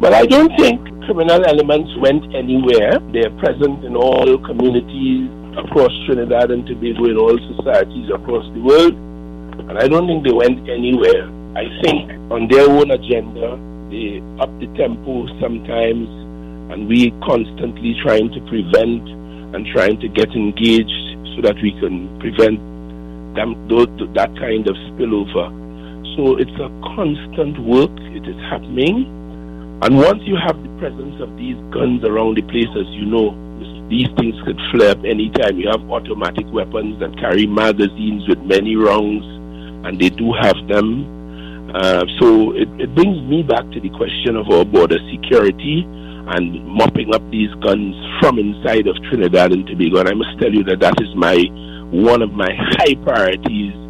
But I don't think criminal elements went anywhere. They're present in all communities across Trinidad and Tobago, in all societies across the world. And I don't think they went anywhere. I think on their own agenda, they up the tempo sometimes, and we constantly trying to prevent and trying to get engaged so that we can prevent that kind of spillover. So it's a constant work. It is happening. And once you have the presence of these guns around the place, as you know, these things could flare up anytime. You have automatic weapons that carry magazines with many rounds, and they do have them. So it brings me back to the question of our border security and mopping up these guns from inside of Trinidad and Tobago. And I must tell you that is one of my high priorities